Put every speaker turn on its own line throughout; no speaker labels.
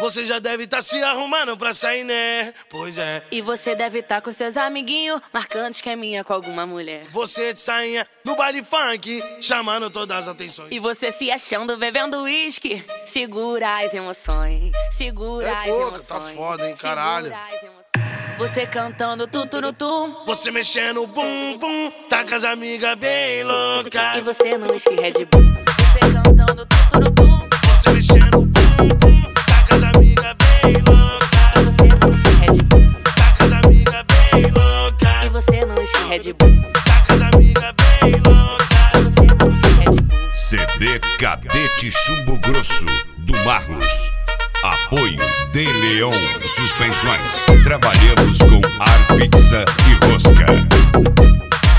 Você já deve tá se arrumando pra sair, né? Pois é.
E você deve tá com seus amiguinhos marcando esqueminha com alguma mulher.
Você de sainha no baile funk, chamando todas as atenções.
E você se achando bebendo uísque. Segura as emoções, segura as
pouco,
emoções.
tá foda, hein, caralho.
Segura as emoções. Você cantando tuturutum.
Você mexendo bum bum, tá com as amigas bem louca.
E você no uísque Red Bull. Você cantando tuturutum.
Você mexendo bum bum, tá com as amigas bem louca.
E você no uísque Red Bull.
Tá com as amigas bem louca.
E você no uísque Red Bull.
Tá com as amigas bem louca.
E você no uísque Red Bull.
CD Cadete Chumbo Grosso do Marlos. Apoio De Leon Suspensões. Trabalhamos com ar fixa e rosca.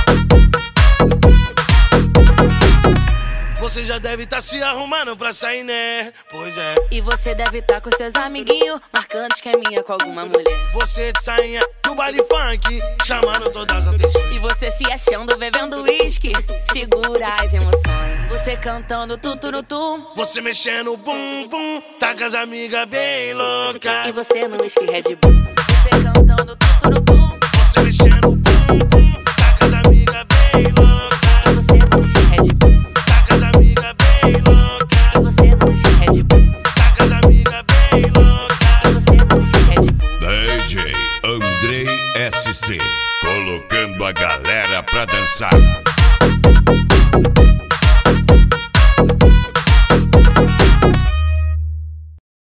Você já deve tá se arrumando pra sair, né? Pois é.
E você deve tá com seus amiguinhos marcando esqueminha com alguma mulher.
Você de sainha no baile funk, chamando todas as atenções.
E você se achando bebendo uísque. Segura as emoções. Você cantando tuturutum.
Você mexendo bum bum, tá com as amigas bem louca.
E você no uísque Red Bull. Você cantando tuturutum.
Você mexendo bum bum, tá com as amigas bem louca.
E você no uísque Red Bull.
Tá com as amigas bem louca.
E você no uísque Red Bull.
Tá com as amigas bem louca.
E você no uísque Red Bull.
DJ Andrei SC. Colocando a galera pra dançar.